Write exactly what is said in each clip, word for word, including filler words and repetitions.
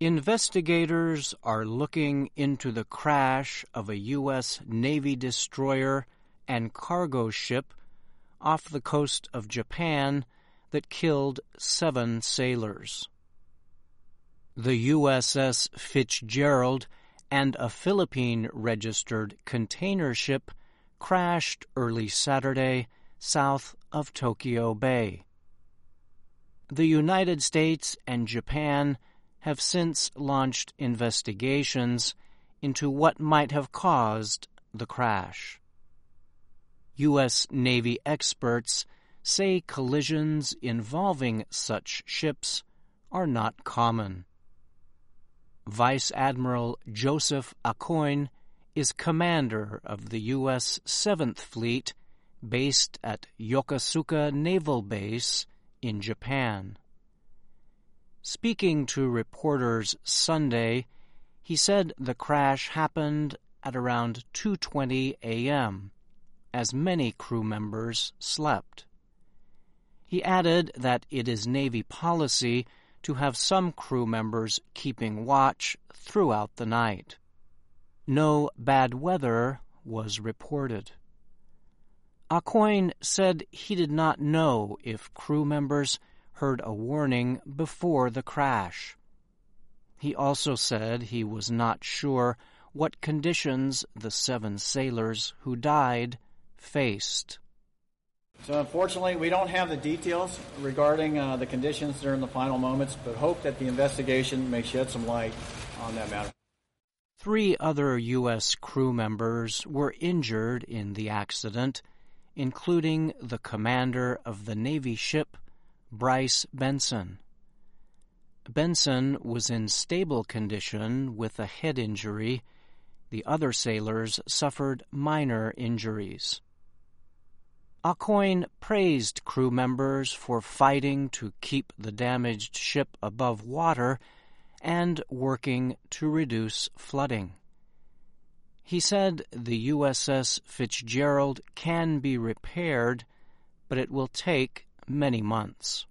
Investigators are looking into the crash of a U S Navy destroyer and cargo ship off the coast of Japan that killed seven sailors. The U S S Fitzgerald and a Philippine-registered container ship crashed early Saturday south of Tokyo Bay. The United States and Japan have since launched investigations into what might have caused the crash. U S Navy experts say collisions involving such ships are not common. Vice Admiral Joseph Aucoin is commander of the U S seventh Fleet based at Yokosuka Naval Base in Japan. Speaking to reporters Sunday, he said the crash happened at around two twenty a.m., as many crew members slept. He added that it is Navy policy to have some crew members keeping watch throughout the night. No bad weather was reported. Aucoin said he did not know if crew members heard a warning before the crash. He also said he was not sure what conditions the seven sailors who died faced. So unfortunately, we don't have the details regarding uh, the conditions during the final moments, but hope that the investigation may shed some light on that matter. Three other U S crew members were injured in the accident, including the commander of the Navy ship, Bryce Benson. Benson was in stable condition with a head injury. The other sailors suffered minor injuries. Aucoin praised crew members for fighting to keep the damaged ship above water and working to reduce flooding. He said the U S S Fitzgerald can be repaired, but it will take many months.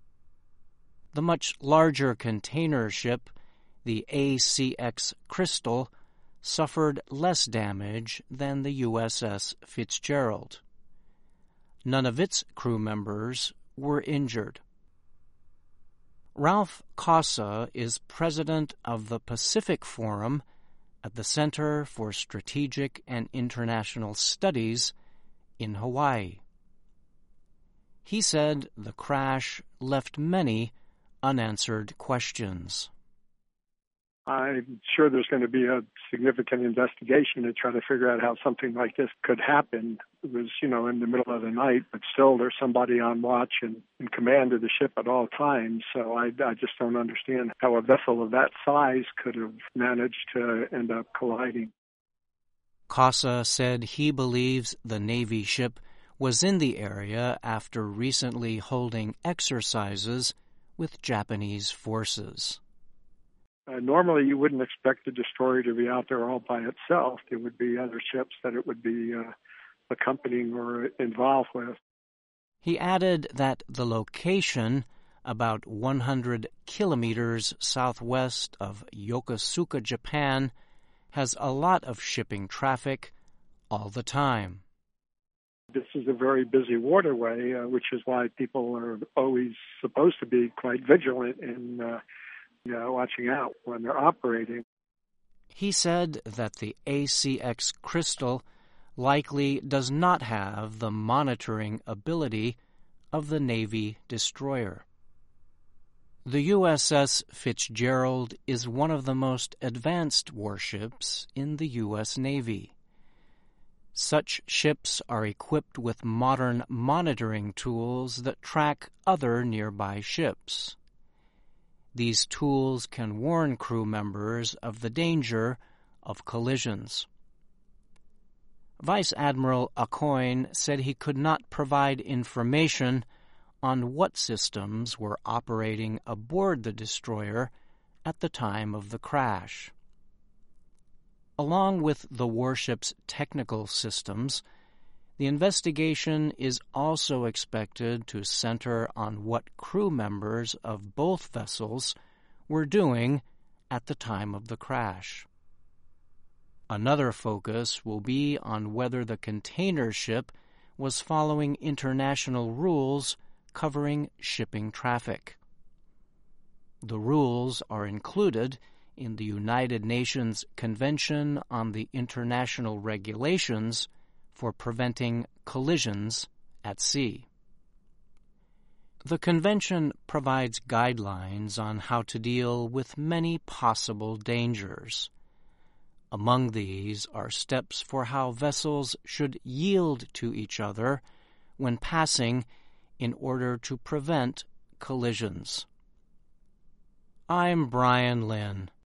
The much larger container ship, the A C X Crystal, suffered less damage than the U S S Fitzgerald. None of its crew members were injured. Ralph Casa is president of the Pacific Forum at the Center for Strategic and International Studies in Hawaii. He said the crash left many unanswered questions. I'm sure there's going to be a significant investigation to try to figure out how something like this could happen. It was, you know, in the middle of the night, but still there's somebody on watch and in command of the ship at all times. So I, I just don't understand how a vessel of that size could have managed to end up colliding. Casa said he believes the Navy ship was in the area after recently holding exercises with Japanese forces. Uh, normally, you wouldn't expect the destroyer to be out there all by itself. There would be other ships that it would be uh, accompanying or involved with. He added that the location, about one hundred kilometers southwest of Yokosuka, Japan, has a lot of shipping traffic all the time. This is a very busy waterway, uh, which is why people are always supposed to be quite vigilant in uh, you know, watching out when they're operating. He said that the A C X Crystal likely does not have the monitoring ability of the Navy destroyer. The U S S Fitzgerald is one of the most advanced warships in the U S Navy. Such ships are equipped with modern monitoring tools that track other nearby ships. These tools can warn crew members of the danger of collisions. Vice Admiral Aucoin said he could not provide information on what systems were operating aboard the destroyer at the time of the crash. Along with the warship's technical systems, the investigation is also expected to center on what crew members of both vessels were doing at the time of the crash. Another focus will be on whether the container ship was following international rules covering shipping traffic. The rules are included in the United Nations Convention on the International Regulations for Preventing Collisions at Sea. The Convention provides guidelines on how to deal with many possible dangers. Among these are steps for how vessels should yield to each other when passing in order to prevent collisions. I'm Brian Lynn.